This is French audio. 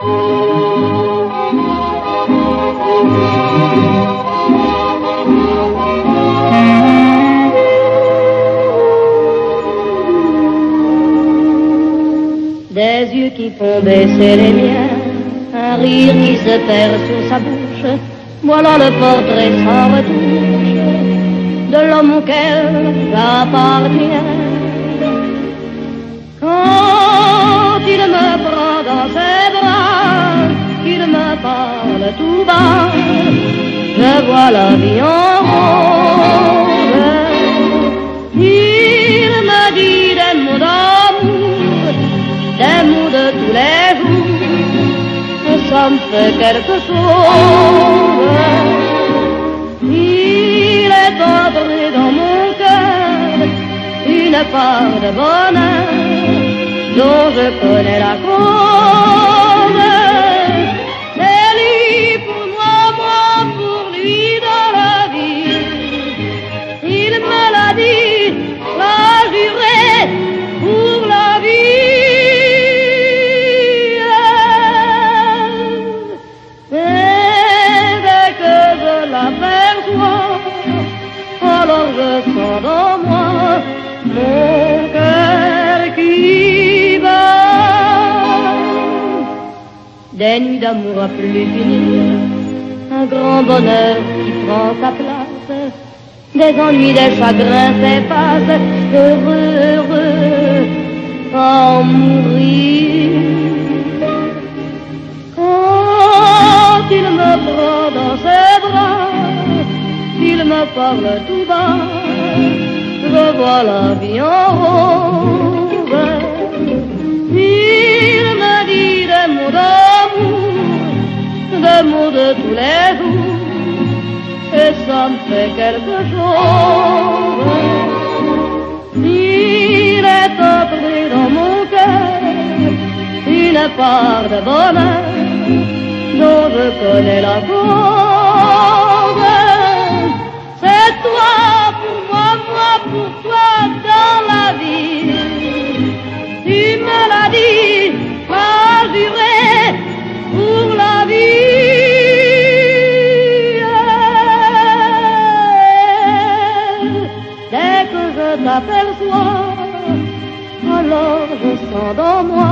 Des yeux qui font baisser les miens, un rire qui se perd sur sa bouche, voilà le portrait sans retouche de l'homme auquel j'appartiens. Quand il me prend dans ses bras, qu'il me parle tout bas, je vois la vie en rose. Il me dit des mots d'amour, des mots de tous les jours, ça me fait quelque chose. Il est entré dans mon cœur une part de bonheur dont je connais la cause. C'est lui pour moi, moi pour lui dans la vie. Il me l'a dit, l'a juré pour la vie. Alors je sens dans moi mon cœur qui bat. Des nuits d'amour à plus finir, un grand bonheur qui prend sa place, des ennuis, des chagrins s'effacent, heureux, heureux, à mourir. Quand il me prend dans ses bras, il me parle tout bas, je vois la vie en rose. Il me dit des mots d'amour, des mots de tous les jours, et ça me fait quelque chose. Il est entré dans mon cœur une part de bonheur dont je connais la cause. C'est toi pour moi, moi pour toi dans la vie. Tu me l'as dit, m'as juré pour la vie. Dès que je t'aperçois, alors je sens dans moi